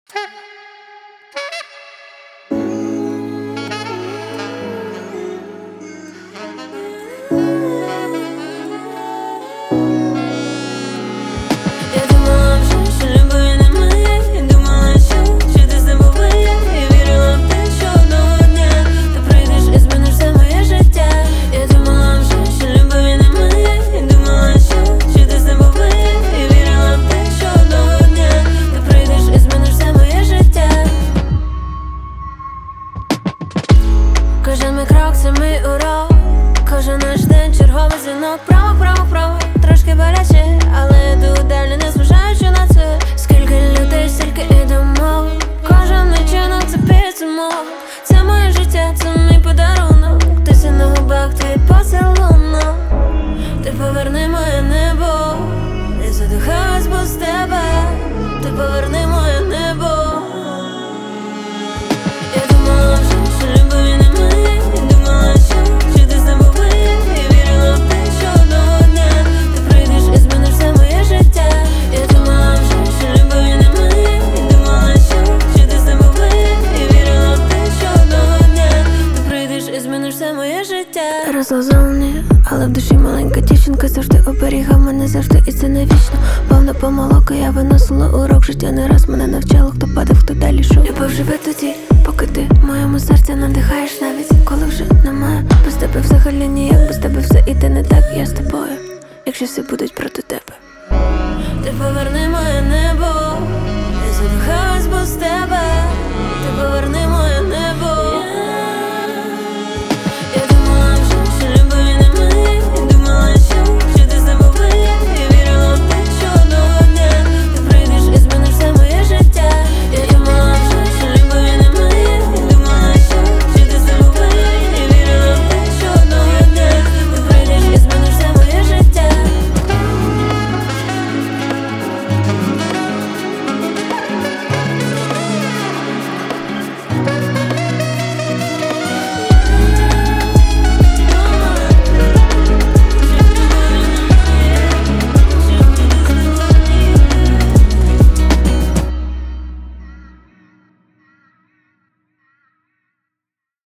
Кожен мій крок – це мій урок. Кожен наш день – черговий дзвінок. Право, трошки боляче, але йду далі, не зважаючи на це. Скільки людей, стільки і думок. Кожен мій чинок – це підсумок. Це моє життя, це мій подарунок. Ти на губах, твій поцілунок. Ти поверни моє небо. Я задихаюсь без тебе. Ти поверни моє небо. Я думала вже, що любові немає. Я думала, що ти забуває. Я вірила в те, що одного дня ти прийдеш і зміниш все моє життя. Я думала вже, що любові немає. Я думала, що ти забуває. Я вірила в те, що одного дня ти прийдеш і зміниш все моє життя. Розлозовані, але в душі маленька дівчинка завжди оберігав мене завжди, і це не вічно. Повна помилок, я виносила урок. Життя не раз мене навчало, хто падав, хто далі йшов. Любов живе тоді, поки ти в моєму серці надихаєш, навіть коли вже немає. Без тебе взагалі ніяк, без тебе все іде не так. Я з тобою, якщо всі будуть проти тебе. Ти поверни моє небо.